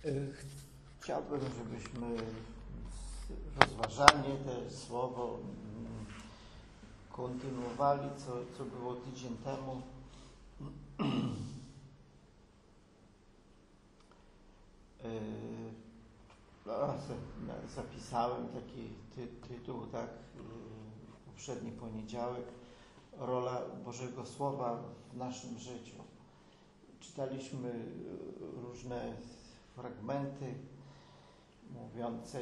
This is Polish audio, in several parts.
Chciałbym, żebyśmy rozważanie te słowo kontynuowali, co było tydzień temu. Zapisałem taki tytuł, tak, poprzedni poniedziałek, rola Bożego Słowa w naszym życiu. Czytaliśmy różne fragmenty mówiące,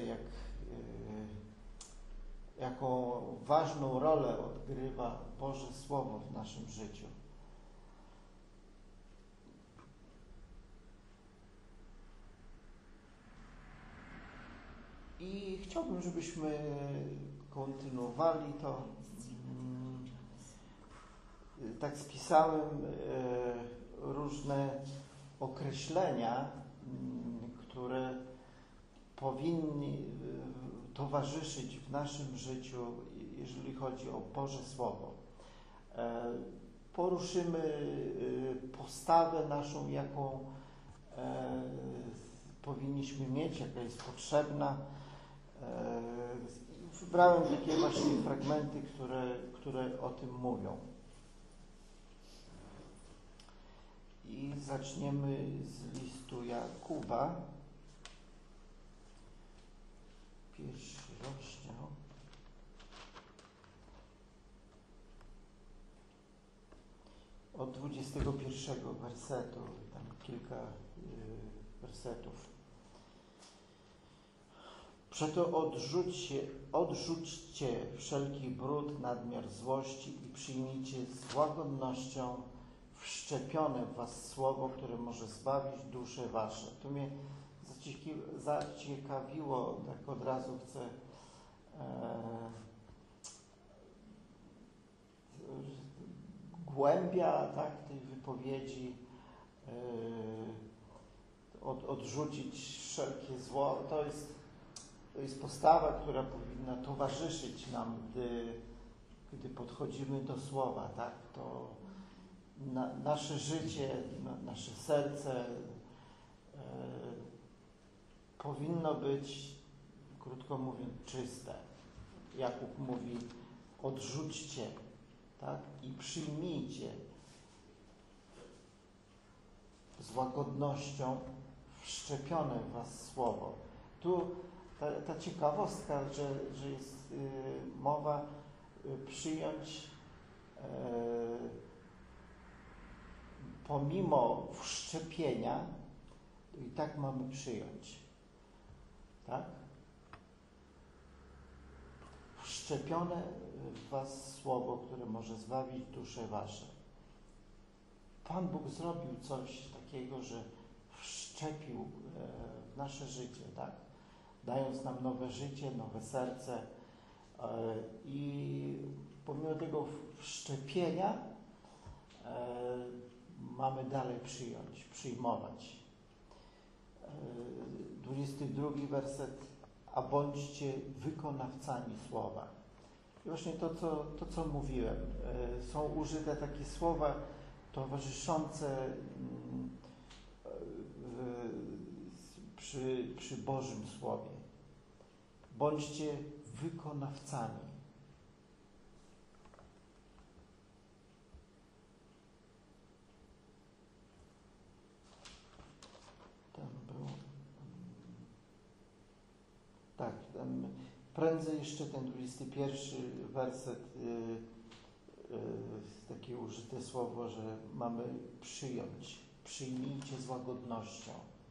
jaką ważną rolę odgrywa Boże Słowo w naszym życiu. I chciałbym, żebyśmy kontynuowali to. Tak spisałem różne określenia, które powinny towarzyszyć w naszym życiu, jeżeli chodzi o Boże Słowo. Poruszymy postawę naszą, jaką powinniśmy mieć, jaka jest potrzebna. Wybrałem takie właśnie fragmenty, które o tym mówią. I zaczniemy z listu Jakuba. Pierwszy rozdział. Od 21 wersetu, tam kilka wersetów. Przeto odrzućcie wszelki brud, nadmiar złości i przyjmijcie z łagodnością wszczepione w was słowo, które może zbawić dusze wasze. To mnie zaciekawiło, tak od razu chcę głębia, tak, tej wypowiedzi, odrzucić wszelkie zło. To jest postawa, która powinna towarzyszyć nam, gdy podchodzimy do słowa, tak? To nasze życie, nasze serce powinno być, krótko mówiąc, czyste. Jakub mówi, odrzućcie, tak? I przyjmijcie z łagodnością wszczepione w was słowo. Tu ta ciekawostka, że jest mowa przyjąć pomimo wszczepienia, to i tak mamy przyjąć. Tak? Wszczepione w was słowo, które może zbawić dusze wasze. Pan Bóg zrobił coś takiego, że wszczepił w nasze życie, tak? Dając nam nowe życie, nowe serce i pomimo tego wszczepienia mamy dalej przyjmować. 22 werset, a bądźcie wykonawcami słowa. I właśnie to co mówiłem, są użyte takie słowa towarzyszące przy Bożym Słowie. Bądźcie wykonawcami. Tam było. Tak, tam prędzej jeszcze ten 21 werset, takie użyte słowo, że mamy przyjąć. Przyjmijcie z łagodnością.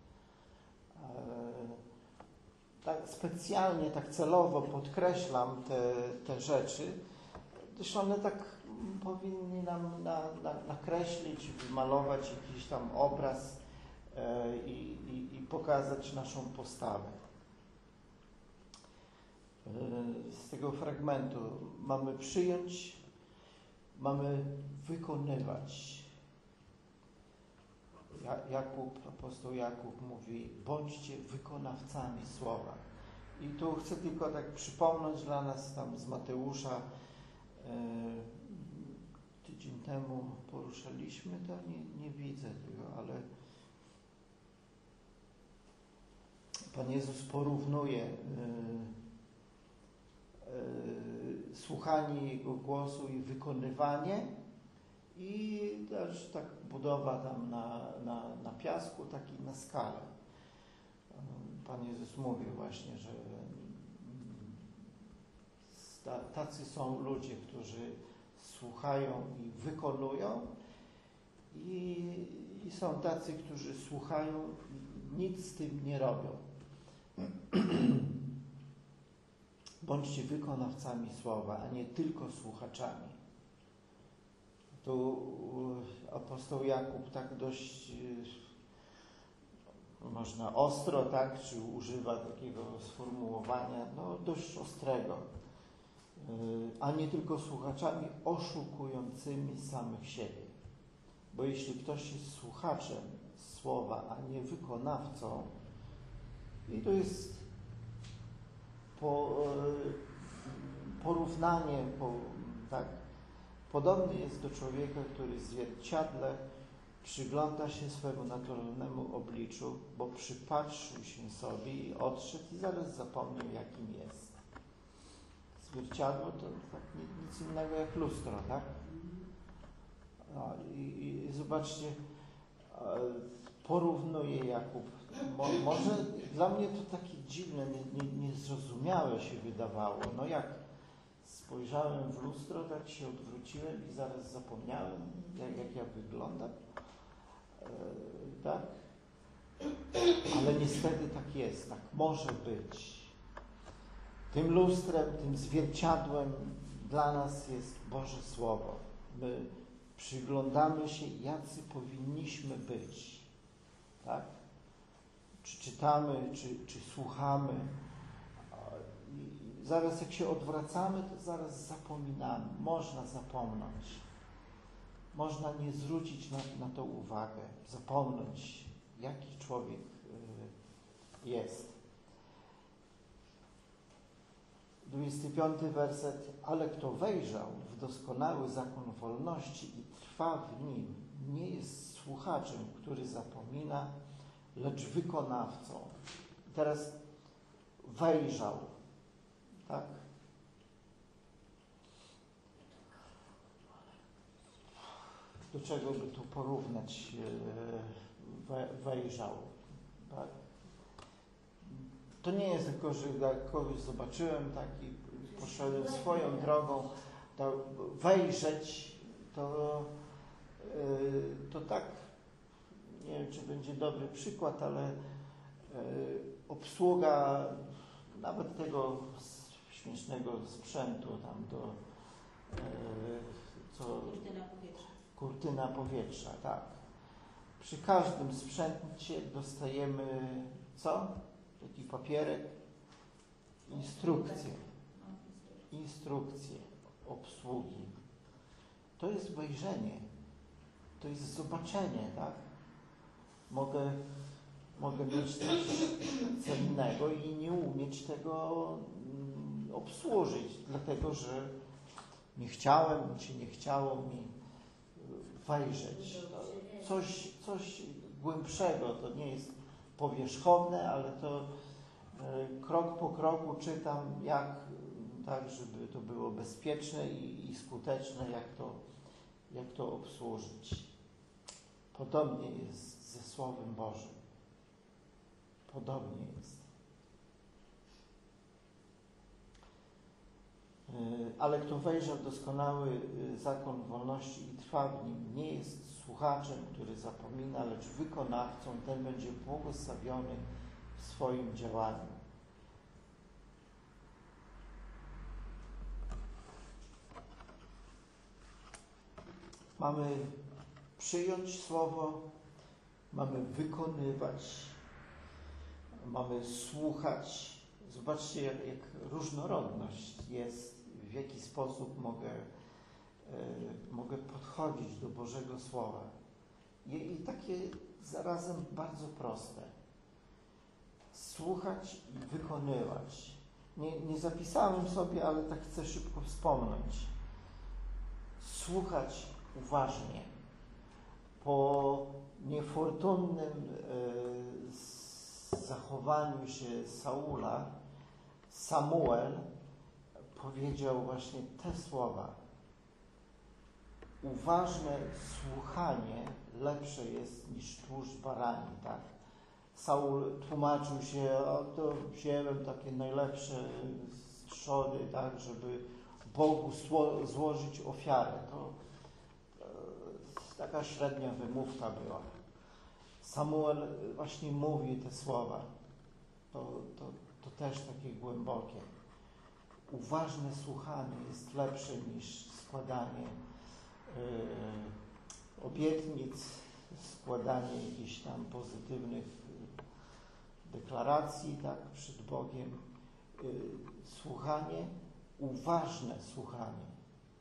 Tak specjalnie, tak celowo podkreślam te rzeczy, gdyż one tak powinny nam nakreślić, wymalować jakiś tam obraz i pokazać naszą postawę. Z tego fragmentu mamy przyjąć, mamy wykonywać. Apostoł Jakub mówi, bądźcie wykonawcami słowa. I tu chcę tylko tak przypomnieć dla nas tam z Mateusza, tydzień temu poruszaliśmy to, nie widzę tego, ale Pan Jezus porównuje słuchanie Jego głosu i wykonywanie i też tak budowa tam na piasku, tak i na skalę. Pan Jezus mówi właśnie, że tacy są ludzie, którzy słuchają i wykonują i są tacy, którzy słuchają i nic z tym nie robią. Bądźcie wykonawcami słowa, a nie tylko słuchaczami. Tu apostoł Jakub tak dość można ostro, tak, czy używa takiego sformułowania, no dość ostrego, a nie tylko słuchaczami oszukującymi samych siebie. Bo jeśli ktoś jest słuchaczem słowa, a nie wykonawcą, i to jest porównanie, tak, podobny jest do człowieka, który w zwierciadle przygląda się swemu naturalnemu obliczu, bo przypatrzył się sobie i odszedł i zaraz zapomniał, jakim jest. Zwierciadło to tak nic innego jak lustro, tak? No, i zobaczcie, porównuje Jakub. Może dla mnie to takie dziwne, niezrozumiałe się wydawało. No jak spojrzałem w lustro, tak się odwróciłem i zaraz zapomniałem, jak ja wyglądam. Tak? Ale niestety tak jest, tak może być. Tym lustrem, tym zwierciadłem dla nas jest Boże Słowo. My przyglądamy się, jacy powinniśmy być. Tak? Czy czytamy, czy słuchamy. I zaraz jak się odwracamy, to zaraz zapominamy. Można zapomnieć. Można nie zwrócić na to uwagę. Zapomnieć, jaki człowiek jest. 25 werset. Ale kto wejrzał w doskonały zakon wolności i trwa w nim, nie jest słuchaczem, który zapomina, lecz wykonawcą. I teraz wejrzał. Tak? Do czego by tu porównać wejrzał? Tak? To nie jest tylko, że jak kogoś zobaczyłem, tak, i poszedłem swoją drogą, to wejrzeć, to tak, nie wiem, czy będzie dobry przykład, ale obsługa nawet tego śmiesznego sprzętu tam do kurtyna powietrza, tak. Przy każdym sprzęcie dostajemy co? Taki papierek, instrukcje obsługi. To jest wejrzenie, to jest zobaczenie, tak? Mogę mieć coś cennego i nie umieć tego obsłużyć, dlatego że nie chciałem, czy nie chciało mi wejrzeć. Coś głębszego, to nie jest powierzchowne, ale to krok po kroku czytam, jak tak, żeby to było bezpieczne i skuteczne, jak to obsłużyć. Podobnie jest ze Słowem Bożym. Podobnie jest. Ale kto wejrzał w doskonały zakon wolności i trwa w nim, nie jest słuchaczem, który zapomina, lecz wykonawcą, ten będzie błogosławiony w swoim działaniu. Mamy przyjąć Słowo, mamy wykonywać, mamy słuchać. Zobaczcie, jak różnorodność jest, w jaki sposób mogę podchodzić do Bożego Słowa. I takie zarazem bardzo proste. Słuchać i wykonywać. Nie zapisałem sobie, ale tak chcę szybko wspomnieć. Słuchać uważnie. Po niefortunnym zachowaniu się Saula Samuel powiedział właśnie te słowa. Uważne słuchanie lepsze jest niż tłuszcz barani, tak? Saul tłumaczył się, to wziąłem takie najlepsze trzody, tak, żeby Bogu złożyć ofiarę. To taka średnia wymówka była. Samuel właśnie mówi te słowa. To też takie głębokie. Uważne słuchanie jest lepsze niż składanie obietnic, składanie jakichś tam pozytywnych deklaracji, tak, przed Bogiem. Słuchanie, uważne słuchanie.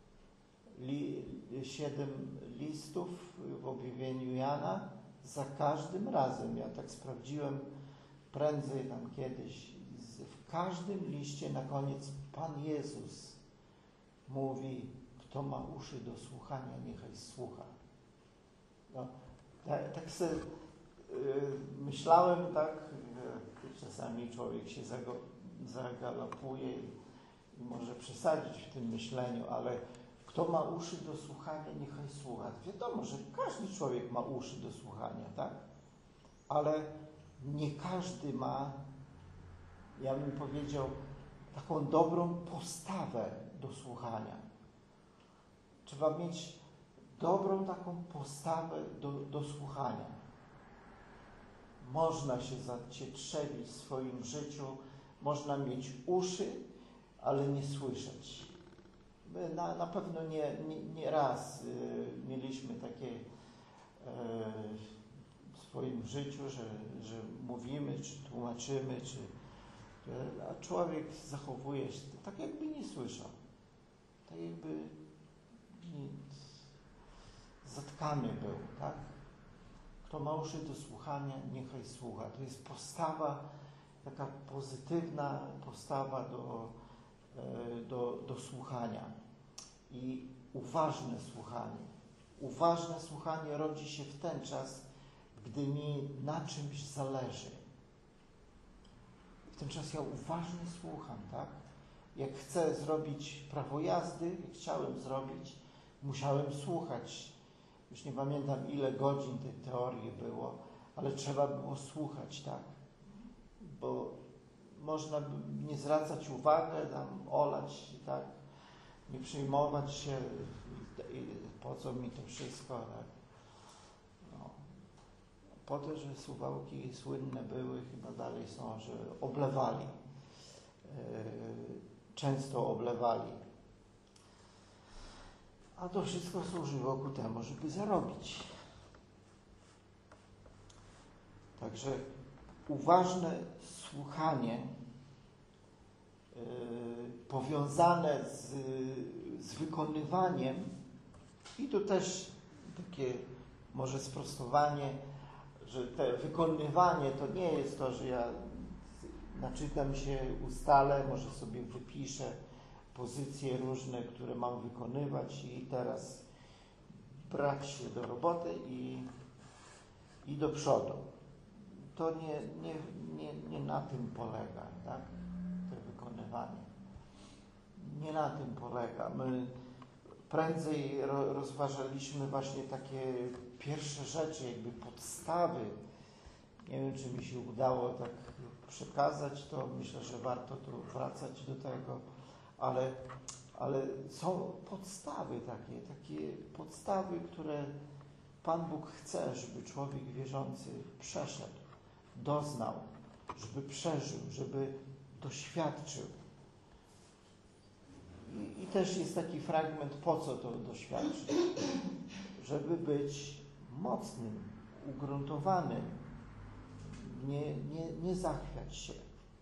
7 listów w objawieniu Jana, za każdym razem, ja tak sprawdziłem prędzej tam kiedyś, w każdym liście na koniec Pan Jezus mówi, kto ma uszy do słuchania, niechaj słucha. No, tak sobie myślałem, tak, czasami człowiek się zagalopuje i może przesadzić w tym myśleniu, ale kto ma uszy do słuchania, niechaj słucha. Wiadomo, że każdy człowiek ma uszy do słuchania, tak? Ale nie każdy ma, ja bym powiedział, taką dobrą postawę do słuchania. Trzeba mieć dobrą taką postawę do słuchania. Można się zacietrzewić w swoim życiu, można mieć uszy, ale nie słyszeć. My na pewno nie raz mieliśmy takie w swoim życiu, że mówimy, czy tłumaczymy, a człowiek zachowuje się tak, jakby nie słyszał. Tak jakby zatkany był, tak? Kto ma uszy do słuchania, niechaj słucha. To jest postawa, taka pozytywna postawa do słuchania. I uważne słuchanie. Uważne słuchanie rodzi się w ten czas, gdy mi na czymś zależy. W ten czas ja uważnie słucham, tak? Jak chcę zrobić prawo jazdy, jak chciałem zrobić, musiałem słuchać. Już nie pamiętam, ile godzin tej teorii było, ale trzeba było słuchać, tak? Bo można nie zwracać uwagi, tam olać, tak? Nie przejmować się, po co mi to wszystko, tak? No. Po to, że Suwałki słynne były, chyba dalej są, że oblewali. Często oblewali. A to wszystko służyło ku temu, żeby zarobić. Także uważne słuchanie powiązane z wykonywaniem, i tu też takie może sprostowanie, że te wykonywanie to nie jest to, że ja naczytam się, ustalę, może sobie wypiszę pozycje różne, które mam wykonywać i teraz brać się do roboty i do przodu. To nie na tym polega, tak? To wykonywanie. Nie na tym polega. My prędzej rozważaliśmy właśnie takie pierwsze rzeczy, jakby podstawy. Nie wiem, czy mi się udało tak przekazać, to myślę, że warto tu wracać do tego, ale są podstawy takie podstawy, które Pan Bóg chce, żeby człowiek wierzący przeszedł, doznał, żeby przeżył, żeby doświadczył. I też jest taki fragment, po co to doświadczyć? Żeby być mocnym, ugruntowanym, nie zachwiać się.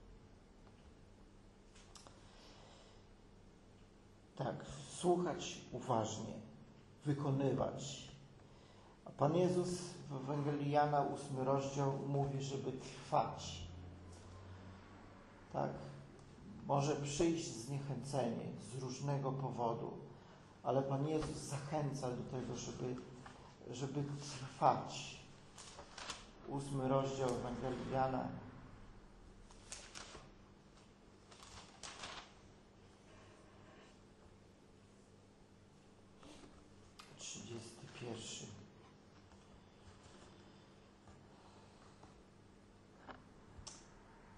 Tak, słuchać uważnie, wykonywać. A Pan Jezus w Ewangelii Jana 8 rozdział mówi, żeby trwać. Tak, może przyjść zniechęcenie z różnego powodu, ale Pan Jezus zachęca do tego, żeby trwać. 8 rozdział Ewangelii Jana,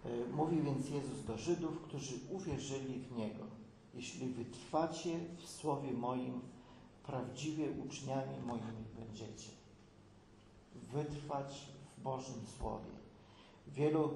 Mówi więc Jezus do Żydów, którzy uwierzyli w Niego: jeśli wytrwacie w słowie moim, prawdziwie uczniami moimi będziecie. Wytrwać w Bożym Słowie. Wielu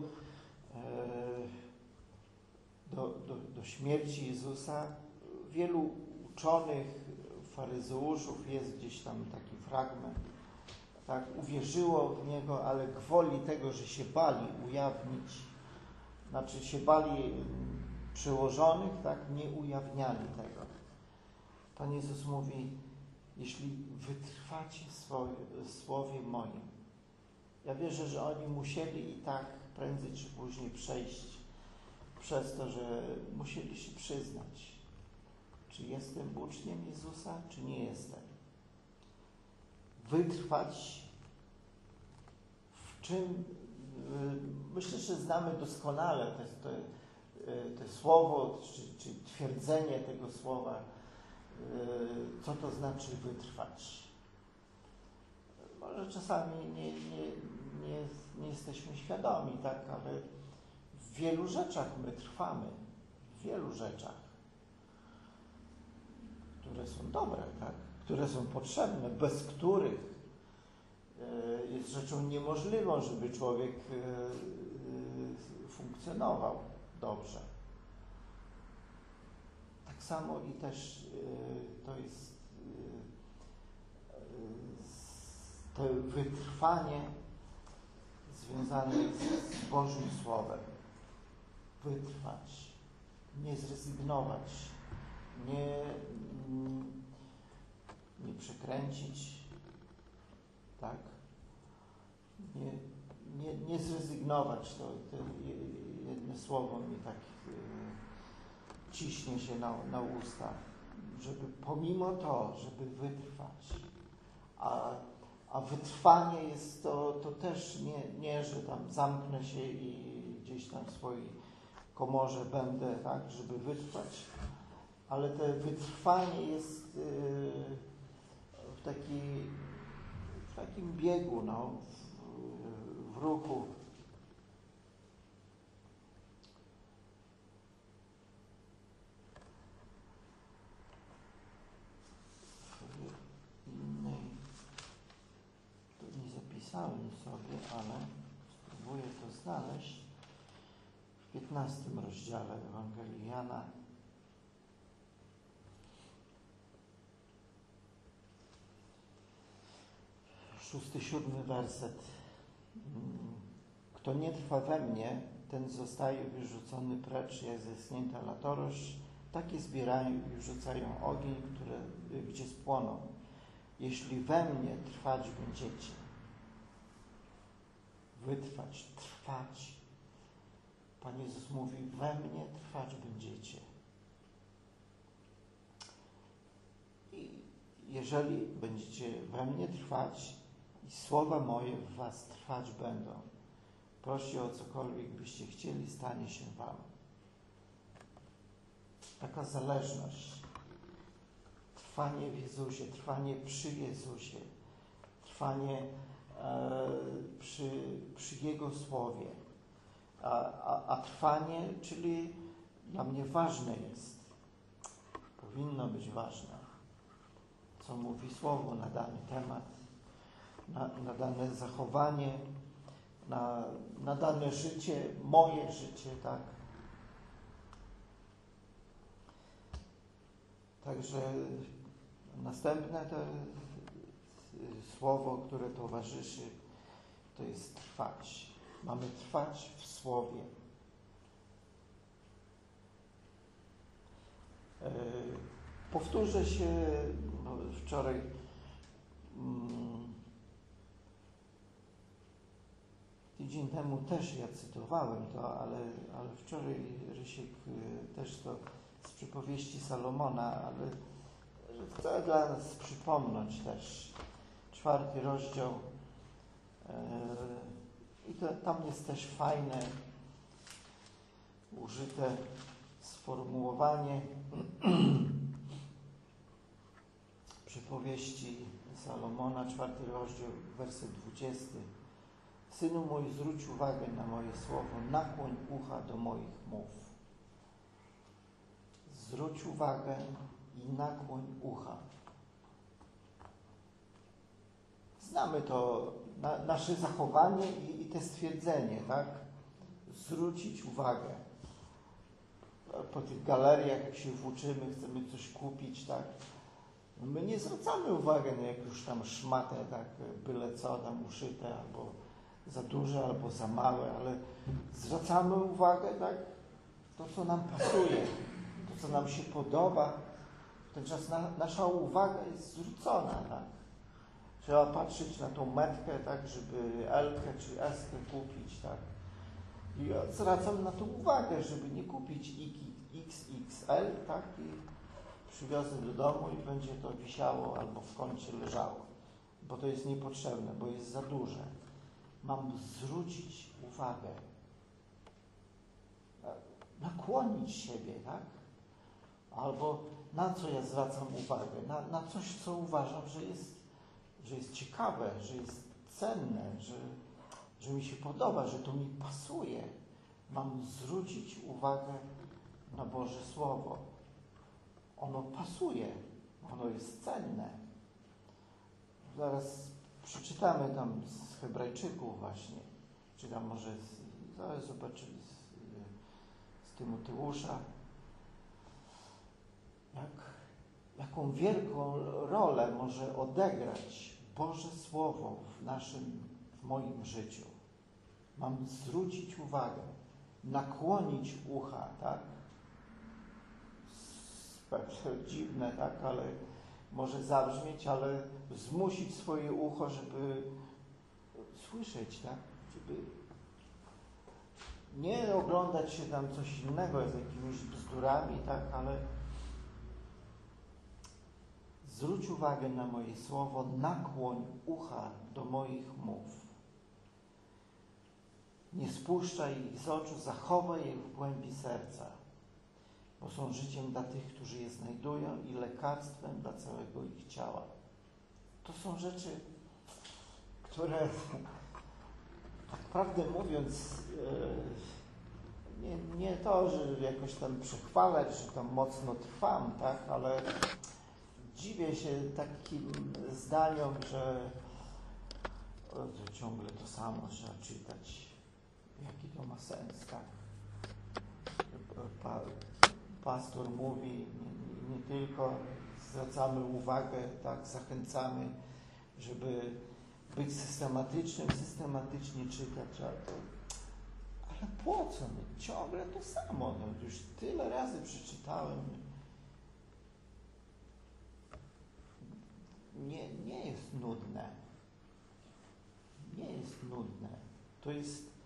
do śmierci Jezusa, wielu uczonych, faryzeuszów, jest gdzieś tam taki fragment, tak, uwierzyło w Niego, ale gwoli tego, że się bali ujawnić, znaczy się bali przełożonych, tak, nie ujawniali tego. Pan Jezus mówi: jeśli wytrwacie w słowie moim. Ja wierzę, że oni musieli i tak prędzej czy później przejść przez to, że musieli się przyznać, czy jestem uczniem Jezusa, czy nie jestem. Wytrwać w czym? Myślę, że znamy doskonale to słowo, czy twierdzenie tego słowa, co to znaczy wytrwać. Może czasami nie jesteśmy świadomi, tak, ale w wielu rzeczach my trwamy, w wielu rzeczach, które są dobre, tak, które są potrzebne, bez których jest rzeczą niemożliwą, żeby człowiek funkcjonował dobrze. Tak samo i też to jest to wytrwanie związane z Bożym Słowem. Wytrwać, nie zrezygnować, nie przekręcić, tak? Nie zrezygnować. To jedno słowo mi tak ciśnie się na usta, żeby pomimo to, żeby wytrwać, a wytrwanie jest to też nie, że tam zamknę się i gdzieś tam w swojej komorze będę, tak, żeby wytrwać, ale to wytrwanie jest w takim biegu, no, w ruchu. Tu nie zapisałem sobie, ale spróbuję to znaleźć w 15 rozdziale Ewangelii Jana. 6-7 werset. Kto nie trwa we mnie, ten zostaje wyrzucony precz, jak zeschnięta latorość. Takie zbierają i wrzucają ogień, gdzie spłoną. Jeśli we mnie trwać będziecie. Wytrwać, trwać. Pan Jezus mówi: we mnie trwać będziecie. I jeżeli będziecie we mnie trwać i słowa moje w was trwać będą, proście o cokolwiek byście chcieli, stanie się wam. Taka zależność. Trwanie w Jezusie, trwanie przy Jezusie, trwanie przy Jego Słowie. A trwanie, czyli dla mnie ważne jest, powinno być ważne, co mówi Słowo na dany temat, na dane zachowanie, na dane życie, moje życie, tak? Także następne to słowo, które towarzyszy, to jest trwać. Mamy trwać w Słowie. Powtórzę się, wczoraj tydzień temu też ja cytowałem to, ale wczoraj Rysiek też to z przypowieści Salomona, ale chcę dla nas przypomnieć też 4 rozdział i tam jest też fajne użyte sformułowanie przypowieści Salomona, 4 rozdział, werset 20. Synu mój, zwróć uwagę na moje słowo, nakłoń ucha do moich mów. Zwróć uwagę i nakłoń ucha. Znamy to, nasze zachowanie i te stwierdzenie, tak? Zwrócić uwagę. Po tych galeriach, jak się włóczymy, chcemy coś kupić, tak? My nie zwracamy uwagi na jakąś tam szmatę, tak? Byle co tam uszyte, albo za duże, albo za małe, ale zwracamy uwagę, tak? To, co nam pasuje, to, co nam się podoba. Wtenczas nasza uwaga jest zwrócona, tak? Trzeba patrzeć na tą metkę, tak, żeby L-kę czy S-kę kupić, tak. I ja zwracam na to uwagę, żeby nie kupić XXL, tak, i przywiozę do domu i będzie to wisiało albo w kącie leżało, bo to jest niepotrzebne, bo jest za duże. Mam zwrócić uwagę, nakłonić siebie, tak, albo na co ja zwracam uwagę, na coś, co uważam, że jest ciekawe, że jest cenne, że mi się podoba, że to mi pasuje. Mam zwrócić uwagę na Boże Słowo. Ono pasuje, ono jest cenne. Zaraz przeczytamy tam z Hebrajczyków właśnie, czy tam może, zaraz zobaczymy z Tymoteusza, jaką wielką rolę może odegrać Boże Słowo w moim życiu. Mam zwrócić uwagę, nakłonić ucha, tak? Dziwne, tak, ale może zabrzmieć, ale zmusić swoje ucho, żeby słyszeć, tak? Żeby nie oglądać się tam coś innego z jakimiś bzdurami, tak, ale zwróć uwagę na moje słowo, nakłoń ucha do moich mów. Nie spuszczaj ich z oczu, zachowaj je w głębi serca, bo są życiem dla tych, którzy je znajdują i lekarstwem dla całego ich ciała. To są rzeczy, które, tak prawdę mówiąc, nie to, że jakoś tam przechwalać, że tam mocno trwam, tak, ale dziwię się takim zdaniom, że ciągle to samo trzeba czytać. Jaki to ma sens, tak? Pastor mówi, nie tylko zwracamy uwagę, tak, zachęcamy, żeby być systematycznym, systematycznie czytać, ale po co? No, ciągle to samo. No, już tyle razy przeczytałem. Nie jest nudne. Nie jest nudne. To jest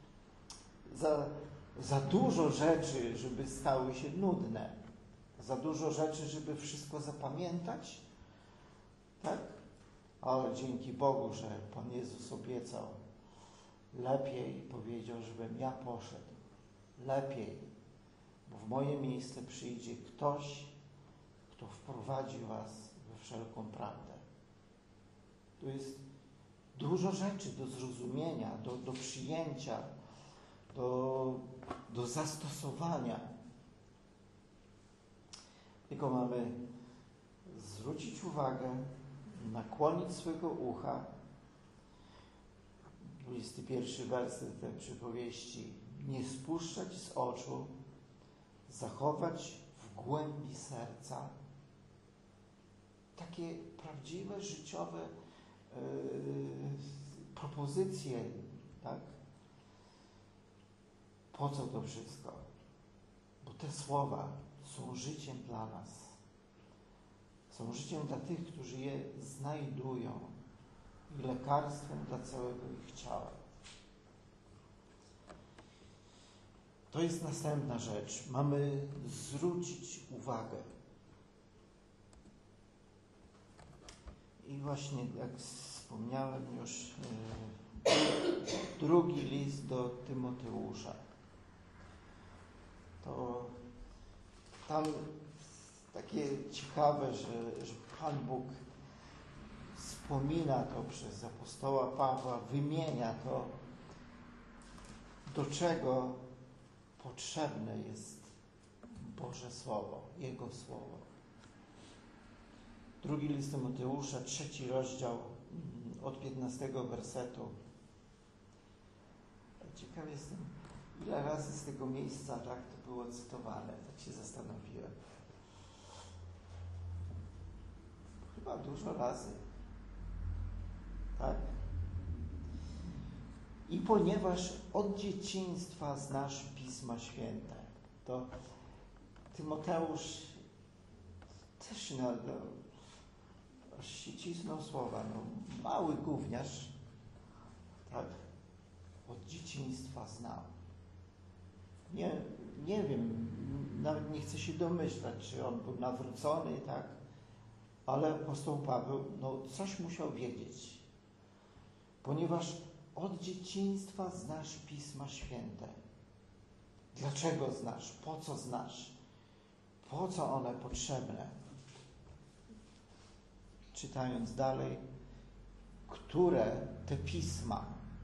za dużo rzeczy, żeby stały się nudne. Za dużo rzeczy, żeby wszystko zapamiętać. Tak? Ale dzięki Bogu, że Pan Jezus obiecał. Lepiej powiedział, żebym ja poszedł. Lepiej. Bo w moje miejsce przyjdzie ktoś, kto wprowadzi was we wszelką prawdę. Tu jest dużo rzeczy do zrozumienia, do przyjęcia, do zastosowania. Tylko mamy zwrócić uwagę, nakłonić swego ucha. 21 werset tej przypowieści. Nie spuszczać z oczu, zachować w głębi serca. Takie prawdziwe, życiowe propozycje, tak? Po co to wszystko? Bo te słowa są życiem dla nas. Są życiem dla tych, którzy je znajdują i lekarstwem dla całego ich ciała. To jest następna rzecz. Mamy zwrócić uwagę. I właśnie, jak wspomniałem już, drugi list do Tymoteusza. To tam takie ciekawe, że Pan Bóg wspomina to przez apostoła Pawła, wymienia to, do czego potrzebne jest Boże Słowo, Jego Słowo. Drugi list Tymoteusza, 3 rozdział, od 15 wersetu. Ciekaw jestem, ile razy z tego miejsca tak to było cytowane, tak się zastanowiłem. Chyba dużo razy. Tak? I ponieważ od dzieciństwa znasz Pisma Święte, to Tymoteusz też aż się cisnął słowa, mały gówniarz, tak, od dzieciństwa znał. Nie wiem, nawet nie chcę się domyślać, czy on był nawrócony, tak, ale apostoł Paweł, coś musiał wiedzieć, ponieważ od dzieciństwa znasz Pisma Święte. Dlaczego znasz? Po co znasz? Po co one potrzebne? Czytając dalej, które te pisma,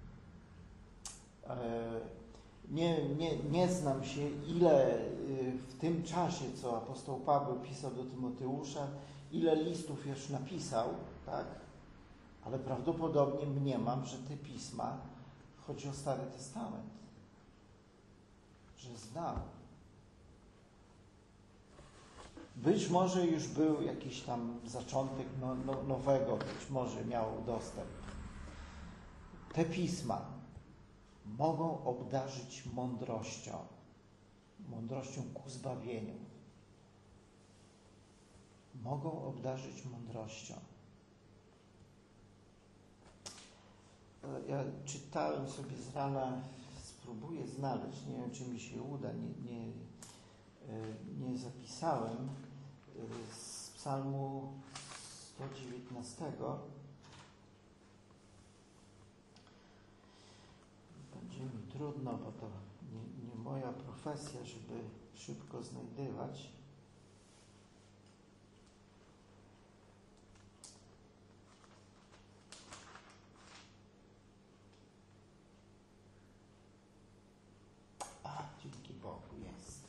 nie znam się, ile w tym czasie, co apostoł Paweł pisał do Tymoteusza, ile listów już napisał, tak? Ale prawdopodobnie mniemam, że te pisma, chodzi o Stary Testament, że znał. Być może już był jakiś tam zaczątek nowego, być może miał dostęp. Te pisma mogą obdarzyć mądrością ku zbawieniu. Mogą obdarzyć mądrością. Ja czytałem sobie z rana, spróbuję znaleźć, nie wiem, czy mi się uda, nie zapisałem, z psalmu 119. Będzie mi trudno, bo to nie moja profesja, żeby szybko znajdywać. Dzięki Bogu jest.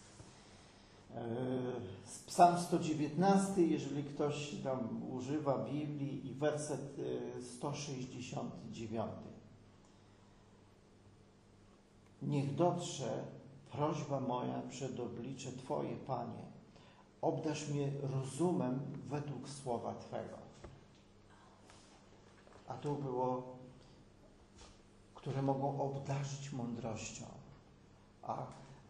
Psalm 119, jeżeli ktoś tam używa Biblii, i werset 169. Niech dotrze prośba moja przed oblicze Twoje, Panie. Obdarz mnie rozumem według słowa Twego. A tu było, które mogą obdarzyć mądrością. A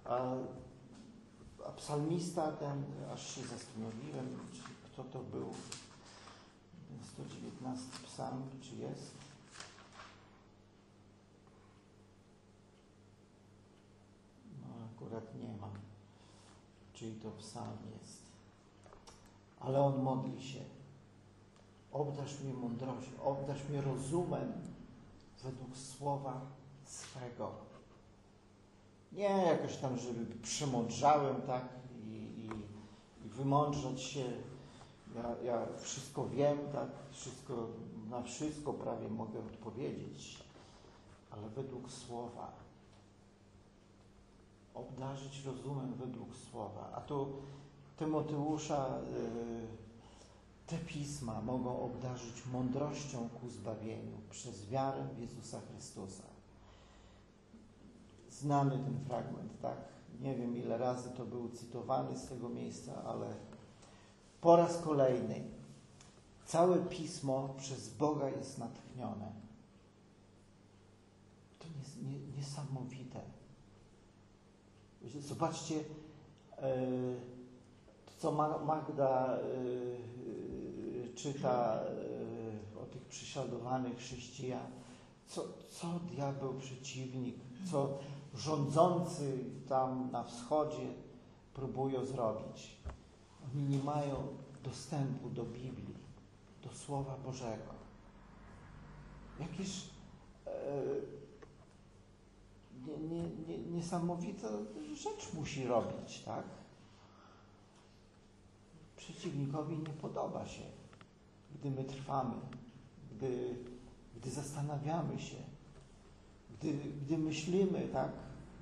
psalmista ten, aż się zastanowiłem, kto to był, 119 psalm, czy jest? Akurat nie mam, czyj to psalm jest. Ale on modli się. Obdarz mnie mądrością, obdarz mnie rozumem według słowa swego. Nie jakoś tam, żeby przemądrzałem, tak, i wymądrzeć się. Ja wszystko wiem, tak, na wszystko prawie mogę odpowiedzieć, ale według słowa. Obdarzyć rozumem według słowa. A tu Tymoteusza te pisma mogą obdarzyć mądrością ku zbawieniu przez wiarę w Jezusa Chrystusa. Znamy ten fragment, tak? Nie wiem, ile razy to był cytowany z tego miejsca, ale po raz kolejny całe Pismo przez Boga jest natchnione. To jest niesamowite. Zobaczcie, co Magda czyta o tych prześladowanych chrześcijan. Co diabeł przeciwnik, co rządzący tam na wschodzie próbują zrobić. Oni nie mają dostępu do Biblii, do Słowa Bożego. Jakież niesamowita rzecz musi robić, tak? Przeciwnikowi nie podoba się, gdy my trwamy, gdy zastanawiamy się, gdy myślimy, tak,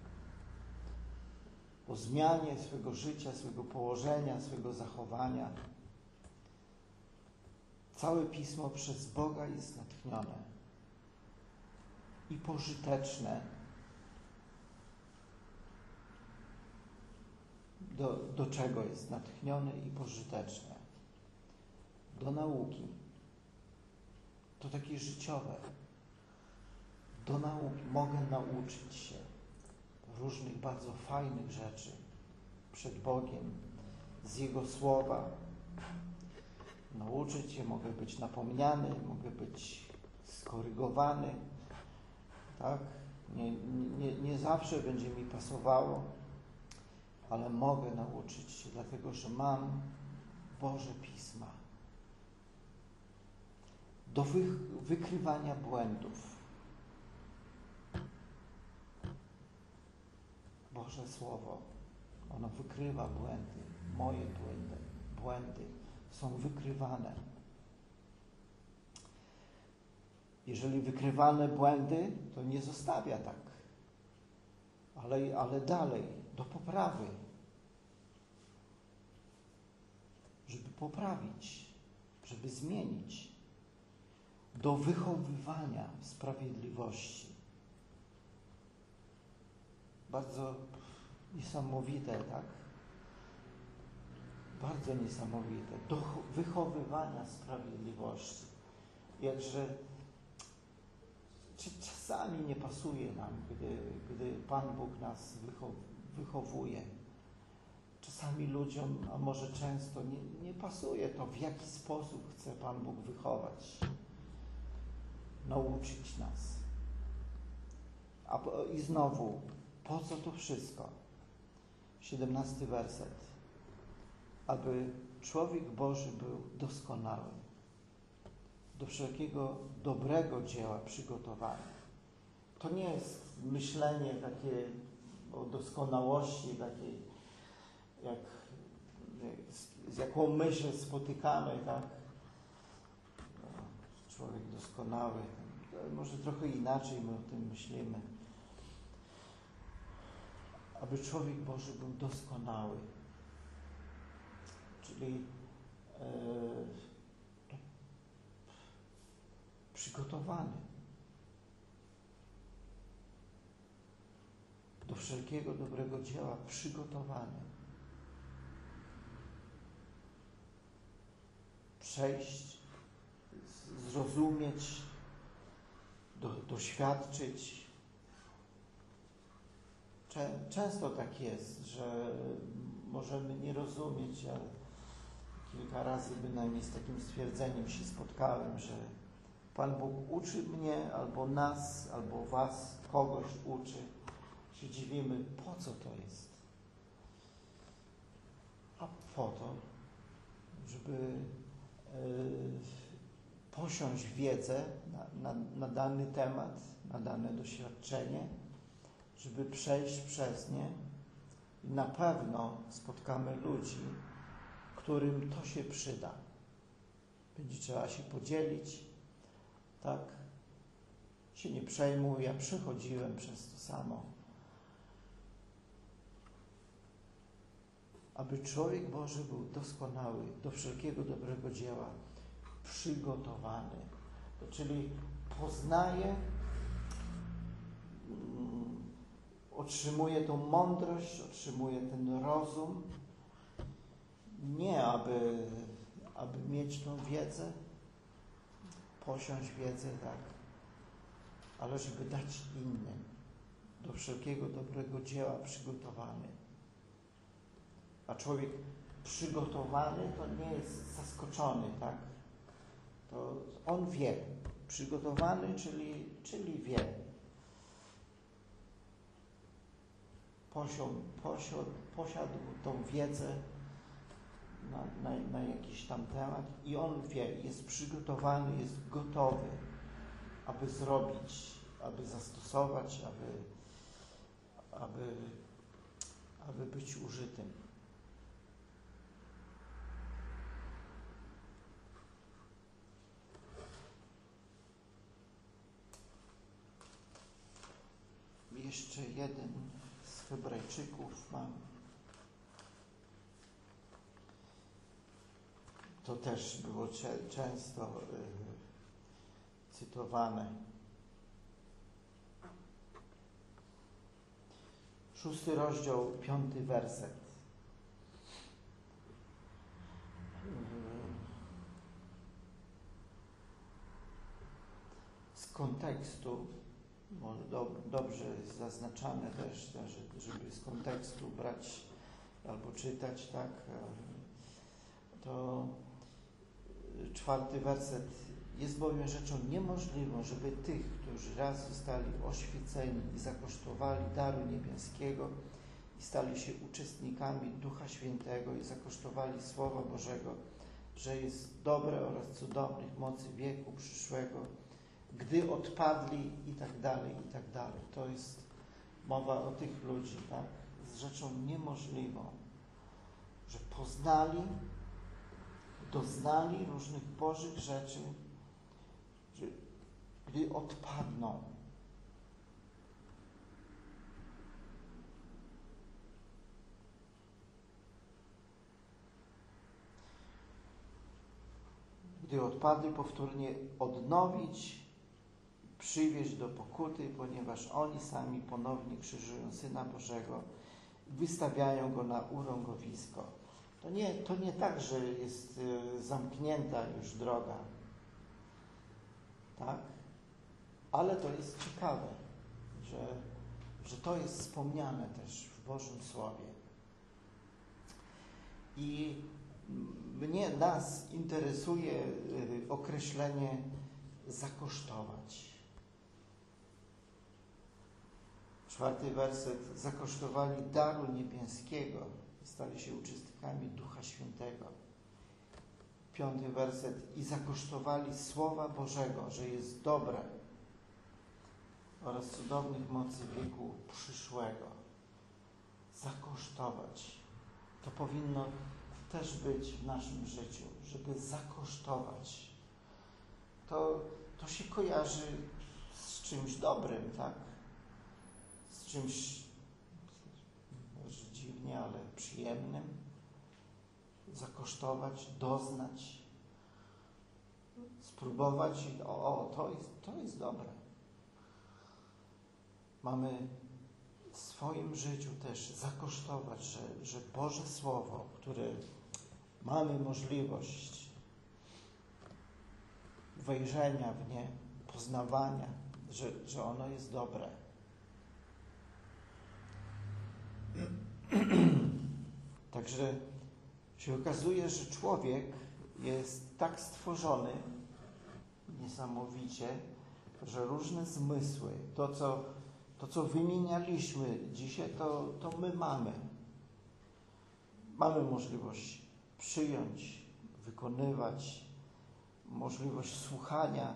o zmianie swego życia, swego położenia, swego zachowania. Całe Pismo przez Boga jest natchnione i pożyteczne do czego jest natchnione i pożyteczne? Do nauki. To takie życiowe. Do nauki. Mogę nauczyć się różnych bardzo fajnych rzeczy przed Bogiem, z Jego Słowa. Nauczyć się, mogę być napomniany, mogę być skorygowany. Tak? Nie zawsze będzie mi pasowało, ale mogę nauczyć się, dlatego że mam Boże Pisma. Do wykrywania błędów. Boże Słowo, ono wykrywa błędy, moje błędy są wykrywane. Jeżeli wykrywane błędy, to nie zostawia tak, ale dalej, do poprawy, żeby poprawić, żeby zmienić, do wychowywania w sprawiedliwości. Bardzo niesamowite, tak? Bardzo niesamowite. Do wychowywania sprawiedliwości. Jakże czasami nie pasuje nam, gdy Pan Bóg nas wychowuje. Czasami ludziom, a może często nie pasuje to, w jaki sposób chce Pan Bóg wychować, nauczyć nas. I znowu, po co to wszystko? 17 werset. Aby człowiek Boży był doskonały, do wszelkiego dobrego dzieła przygotowany. To nie jest myślenie takie o doskonałości, takiej z jaką my się spotykamy, tak? Człowiek doskonały. Może trochę inaczej my o tym myślimy. Aby człowiek Boży był doskonały. Czyli przygotowany do wszelkiego dobrego dzieła, przygotowany. Przejść, zrozumieć, doświadczyć. Często tak jest, że możemy nie rozumieć, ale kilka razy bynajmniej z takim stwierdzeniem się spotkałem, że Pan Bóg uczy mnie, albo nas, albo was, kogoś uczy. Się dziwimy, po co to jest? A po to, żeby posiąść wiedzę na dany temat, na dane doświadczenie, żeby przejść przez nie i na pewno spotkamy ludzi, którym to się przyda. Będzie trzeba się podzielić, tak? Się nie przejmuj, ja przechodziłem przez to samo. Aby człowiek Boży był doskonały, do wszelkiego dobrego dzieła, przygotowany. Czyli poznaje, otrzymuje tą mądrość, otrzymuje ten rozum, nie aby mieć tą wiedzę, posiąść wiedzę, tak, ale żeby dać innym, do wszelkiego dobrego dzieła przygotowany. A człowiek przygotowany to nie jest zaskoczony, tak? To on wie. Przygotowany, czyli wie. Posiadł tą wiedzę na jakiś tam temat i on wie, jest przygotowany, jest gotowy, aby zrobić, aby zastosować, aby być użytym. Jeszcze jeden Hebrajczyków mam. To też było często cytowane. 6 rozdział, 5 werset. Z kontekstu, bo dobrze jest zaznaczane też, żeby z kontekstu brać albo czytać, tak, to 4 werset. Jest bowiem rzeczą niemożliwą, żeby tych, którzy raz zostali oświeceni i zakosztowali daru niebieskiego i stali się uczestnikami Ducha Świętego i zakosztowali Słowa Bożego, że jest dobre oraz cudownych mocy wieku przyszłego, gdy odpadli i tak dalej, i tak dalej. To jest mowa o tych ludzi, tak? Z rzeczą niemożliwą, że poznali, doznali różnych Bożych rzeczy, że gdy odpadną, powtórnie odnowić, przywieźć do pokuty, ponieważ oni sami ponownie krzyżują Syna Bożego, wystawiają Go na urągowisko. To nie tak, że jest zamknięta już droga, tak? Ale to jest ciekawe, że to jest wspomniane też w Bożym Słowie. I nas interesuje określenie zakosztować. 4 werset. Zakosztowali daru niebieskiego i stali się uczestnikami Ducha Świętego. 5 werset. I zakosztowali Słowa Bożego, że jest dobre oraz cudownych mocy wieku przyszłego. Zakosztować. To powinno też być w naszym życiu, żeby zakosztować. To się kojarzy z czymś dobrym, tak? Z czymś, może dziwnie, ale przyjemnym. Zakosztować, doznać, spróbować. To jest dobre. Mamy w swoim życiu też zakosztować, że Boże Słowo, które mamy możliwość wejrzenia w nie, poznawania, że ono jest dobre. Także się okazuje, że człowiek jest tak stworzony niesamowicie, że różne zmysły, to co wymienialiśmy dzisiaj, to my mamy. Mamy możliwość przyjąć, wykonywać, możliwość słuchania,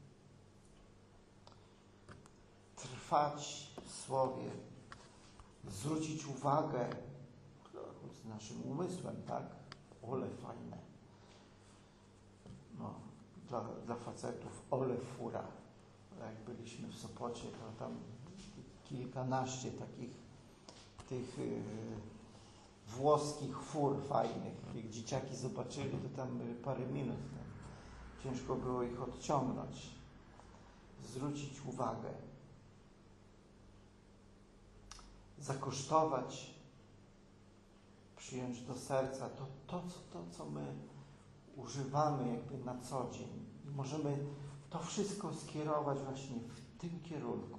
trwać w Słowie, zwrócić uwagę z naszym umysłem, tak? Ole fajne. No, dla facetów ole fura. Jak byliśmy w Sopocie, to tam kilkanaście takich tych włoskich fur fajnych. Jak dzieciaki zobaczyli, to tam parę minut. Ciężko było ich odciągnąć. Zwrócić uwagę. Zakosztować, przyjąć do serca to, co my używamy jakby na co dzień. I możemy to wszystko skierować właśnie w tym kierunku.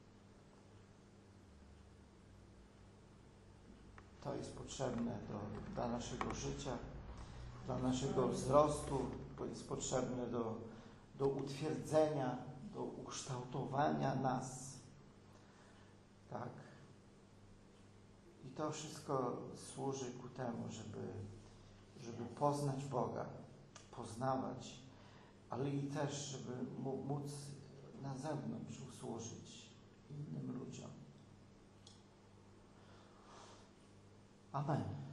To jest potrzebne dla naszego życia, dla naszego wzrostu, to jest potrzebne do utwierdzenia, do ukształtowania nas. Tak. I to wszystko służy ku temu, żeby poznać Boga, poznawać, ale i też, żeby móc na zewnątrz usłużyć innym ludziom. Amen.